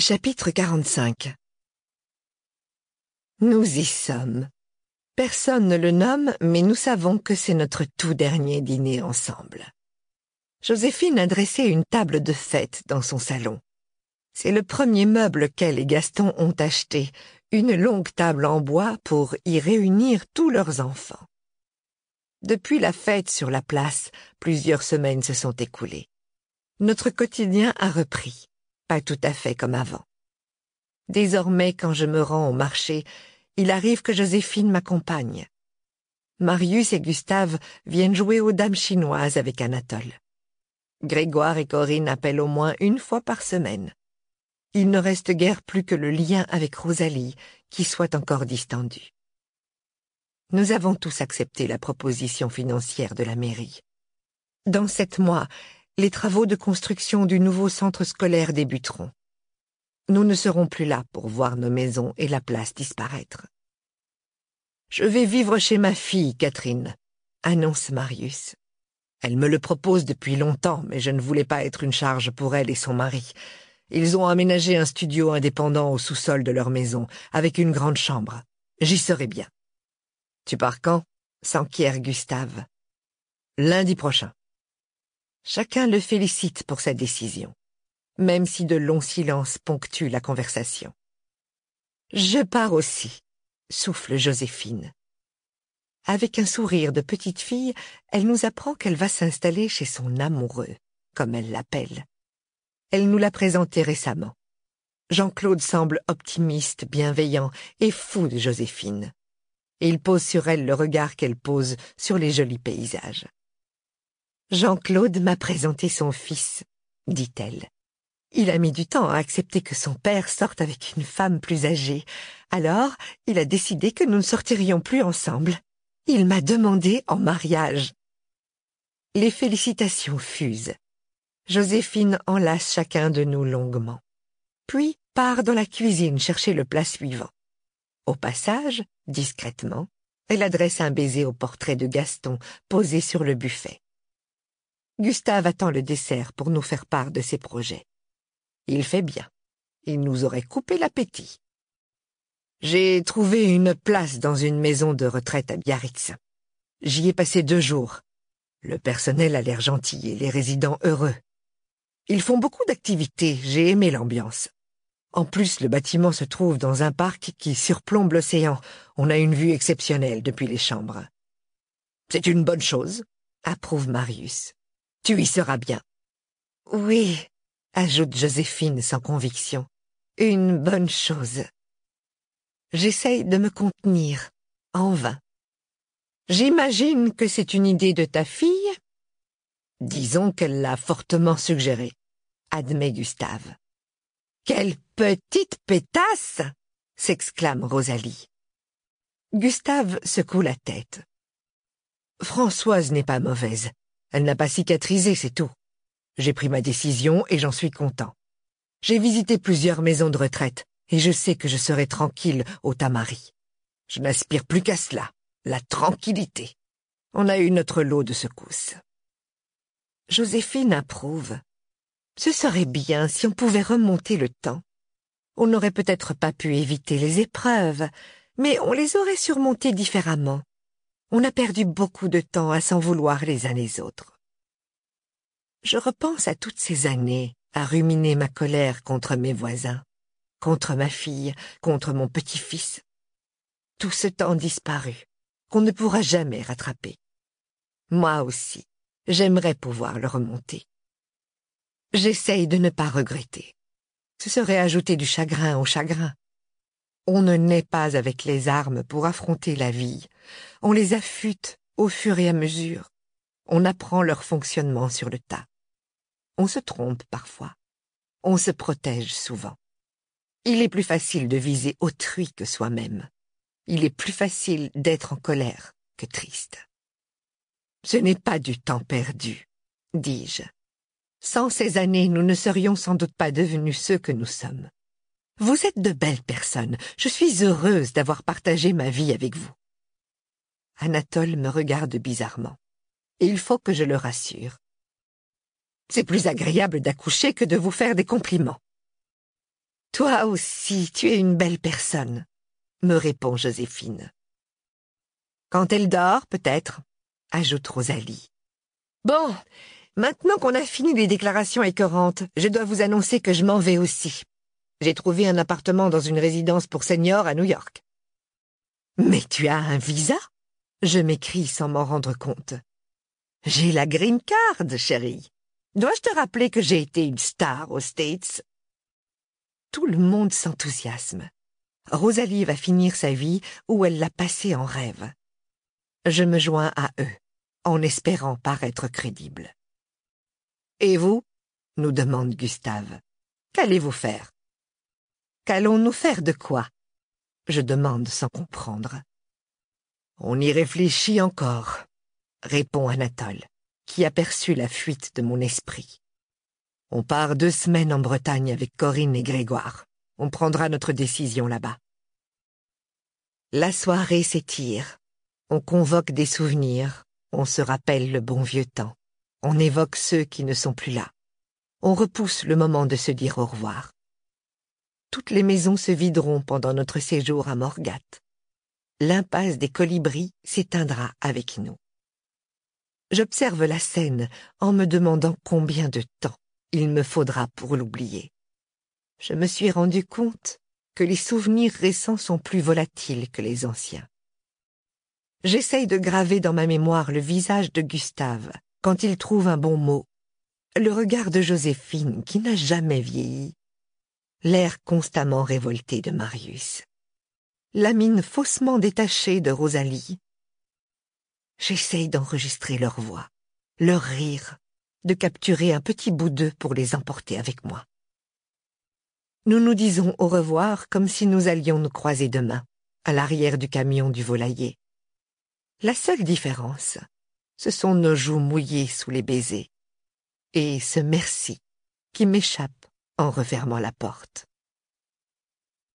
Chapitre 45. Nous y sommes. Personne ne le nomme, mais nous savons que c'est notre tout dernier dîner ensemble. Joséphine a dressé une table de fête dans son salon. C'est le premier meuble qu'elle et Gaston ont acheté, une longue table en bois pour y réunir tous leurs enfants. Depuis la fête sur la place, plusieurs semaines se sont écoulées. Notre quotidien a repris, pas tout à fait comme avant. Désormais, quand je me rends au marché, il arrive que Joséphine m'accompagne. Marius et Gustave viennent jouer aux dames chinoises avec Anatole. Grégoire et Corinne appellent au moins une fois par semaine. Il ne reste guère plus que le lien avec Rosalie, qui soit encore distendu. Nous avons tous accepté la proposition financière de la mairie. Dans 7 mois, les travaux de construction du nouveau centre scolaire débuteront. Nous ne serons plus là pour voir nos maisons et la place disparaître. « Je vais vivre chez ma fille, Catherine », annonce Marius. Elle me le propose depuis longtemps, mais je ne voulais pas être une charge pour elle et son mari. Ils ont aménagé un studio indépendant au sous-sol de leur maison, avec une grande chambre. J'y serai bien. « Tu pars quand ?» s'enquiert Gustave. « Lundi prochain. » Chacun le félicite pour sa décision, même si de longs silences ponctuent la conversation. « Je pars aussi », souffle Joséphine. Avec un sourire de petite fille, elle nous apprend qu'elle va s'installer chez son amoureux, comme elle l'appelle. Elle nous l'a présenté récemment. Jean-Claude semble optimiste, bienveillant et fou de Joséphine. Et il pose sur elle le regard qu'elle pose sur les jolis paysages. « Jean-Claude m'a présenté son fils », dit-elle. Il a mis du temps à accepter que son père sorte avec une femme plus âgée. Alors, il a décidé que nous ne sortirions plus ensemble. Il m'a demandé en mariage. Les félicitations fusent. Joséphine enlace chacun de nous longuement. Puis part dans la cuisine chercher le plat suivant. Au passage, discrètement, elle adresse un baiser au portrait de Gaston posé sur le buffet. Gustave attend le dessert pour nous faire part de ses projets. Il fait bien. Il nous aurait coupé l'appétit. J'ai trouvé une place dans une maison de retraite à Biarritz. J'y ai passé 2 jours. Le personnel a l'air gentil et les résidents heureux. Ils font beaucoup d'activités, j'ai aimé l'ambiance. En plus, le bâtiment se trouve dans un parc qui surplombe l'océan. On a une vue exceptionnelle depuis les chambres. C'est une bonne chose, approuve Marius. Tu y seras bien. Oui, ajoute Joséphine sans conviction. Une bonne chose. J'essaye de me contenir, en vain. J'imagine que c'est une idée de ta fille? Disons qu'elle l'a fortement suggérée, admet Gustave. Quelle petite pétasse! S'exclame Rosalie. Gustave secoue la tête. Françoise n'est pas mauvaise. Elle n'a pas cicatrisé, c'est tout. J'ai pris ma décision et j'en suis content. J'ai visité plusieurs maisons de retraite et je sais que je serai tranquille au Tamari. Je n'aspire plus qu'à cela, la tranquillité. On a eu notre lot de secousses. Joséphine approuve. Ce serait bien si on pouvait remonter le temps. On n'aurait peut-être pas pu éviter les épreuves, mais on les aurait surmontées différemment. On a perdu beaucoup de temps à s'en vouloir les uns les autres. Je repense à toutes ces années à ruminer ma colère contre mes voisins, contre ma fille, contre mon petit-fils. Tout ce temps disparu, qu'on ne pourra jamais rattraper. Moi aussi, j'aimerais pouvoir le remonter. J'essaye de ne pas regretter. Ce serait ajouter du chagrin au chagrin. On ne naît pas avec les armes pour affronter la vie. On les affûte au fur et à mesure. On apprend leur fonctionnement sur le tas. On se trompe parfois. On se protège souvent. Il est plus facile de viser autrui que soi-même. Il est plus facile d'être en colère que triste. Ce n'est pas du temps perdu, dis-je. Sans ces années, nous ne serions sans doute pas devenus ceux que nous sommes. Vous êtes de belles personnes. Je suis heureuse d'avoir partagé ma vie avec vous. Anatole me regarde bizarrement. Et il faut que je le rassure. C'est plus agréable d'accoucher que de vous faire des compliments. Toi aussi, tu es une belle personne, me répond Joséphine. Quand elle dort, peut-être, ajoute Rosalie. Bon, maintenant qu'on a fini les déclarations écœurantes, je dois vous annoncer que je m'en vais aussi. J'ai trouvé un appartement dans une résidence pour seniors à New York. Mais tu as un visa? Je m'écrie sans m'en rendre compte. J'ai la green card, chérie. Dois-je te rappeler que j'ai été une star aux States? Tout le monde s'enthousiasme. Rosalie va finir sa vie où elle l'a passée en rêve. Je me joins à eux, en espérant paraître crédible. Et vous? Nous demande Gustave. Qu'allez-vous faire? Qu'allons-nous faire de quoi? Je demande sans comprendre. On y réfléchit encore, répond Anatole, qui aperçut la fuite de mon esprit. On part 2 semaines en Bretagne avec Corinne et Grégoire. On prendra notre décision là-bas. La soirée s'étire. On convoque des souvenirs. On se rappelle le bon vieux temps. On évoque ceux qui ne sont plus là. On repousse le moment de se dire au revoir. Toutes les maisons se videront pendant notre séjour à Morgat. L'impasse des Colibris s'éteindra avec nous. J'observe la scène en me demandant combien de temps il me faudra pour l'oublier. Je me suis rendu compte que les souvenirs récents sont plus volatiles que les anciens. J'essaye de graver dans ma mémoire le visage de Gustave quand il trouve un bon mot, le regard de Joséphine qui n'a jamais vieilli, l'air constamment révolté de Marius, la mine faussement détachée de Rosalie. J'essaye d'enregistrer leur voix, leur rire, de capturer un petit bout d'eux pour les emporter avec moi. Nous nous disons au revoir comme si nous allions nous croiser demain, à l'arrière du camion du volailler. La seule différence, ce sont nos joues mouillées sous les baisers, et ce merci qui m'échappe en refermant la porte.